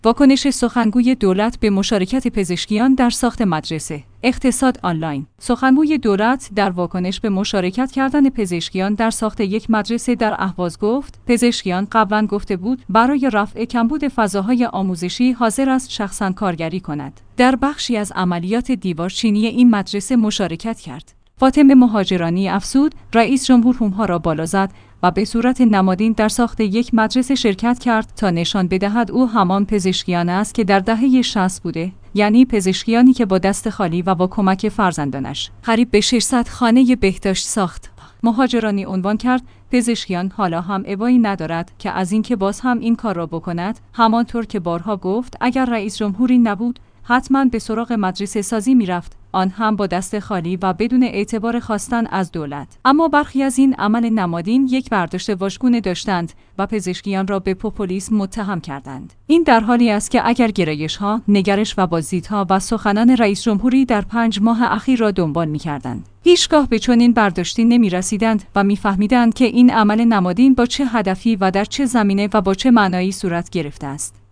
واکنش سخنگوی دولت به مشارکت پزشکیان در ساخت مدرسه. اقتصاد آنلاین. سخنگوی دولت در واکنش به مشارکت کردن پزشکیان در ساخت یک مدرسه در اهواز گفت: پزشکیان قبلا گفته بود برای رفع کمبود فضاهای آموزشی حاضر است شخصاً کارگری کند. در بخشی از عملیات دیوارچینی این مدرسه مشارکت کرد. فاطمه مهاجرانی افزود: رئیس جمهور اونها را بالا زد و به صورت نمادین در ساخت یک مدرسه شرکت کرد تا نشان بدهد او همان پزشکیان است که در دهه 60 بوده، یعنی پزشکیانی که با دست خالی و با کمک فرزندانش قریب به 600 خانه بهداشت ساخت. مهاجرانی عنوان کرد: پزشکیان حالا هم ابایی ندارد که از اینکه باز هم این کار را بکند، همانطور که بارها گفت اگر رئیس جمهوری نبود حتما به سراغ مدرسه سازی میرفت، آن هم با دست خالی و بدون اعتبار خواستن از دولت. اما برخی از این عمل نمادین یک برداشت واژگونه داشتند و پزشکیان را به پوپولیسم متهم کردند. این در حالی است که اگر گرایش‌ها، نگرش و بازدیدها و سخنان رئیس جمهوری در 5 ماه اخیر را دنبال می‌کردند، هیچگاه به چنین برداشتی نمی‌رسیدند و می‌فهمیدند که این عمل نمادین با چه هدفی و در چه زمینه و با چه معنایی صورت گرفته است.